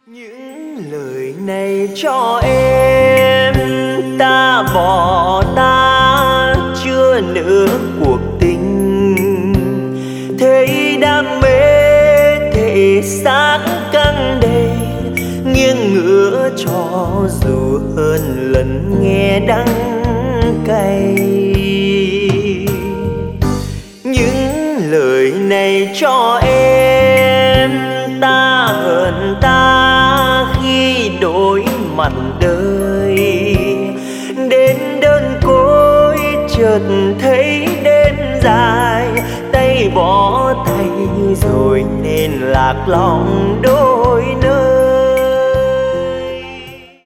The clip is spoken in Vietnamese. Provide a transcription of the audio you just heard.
Những lời này cho em, ta bỏ ta chưa nỡ cuộc tình, thấy đam mê thể xác căng đầy, nghiêng ngửa cho dù hơn lần nghe đắng cay. Những lời này cho em, ta hận ta khi đối mặt đời, đến đơn côi chợt thấy đêm dài, tay bỏ tay rồi nên lạc lòng đôi.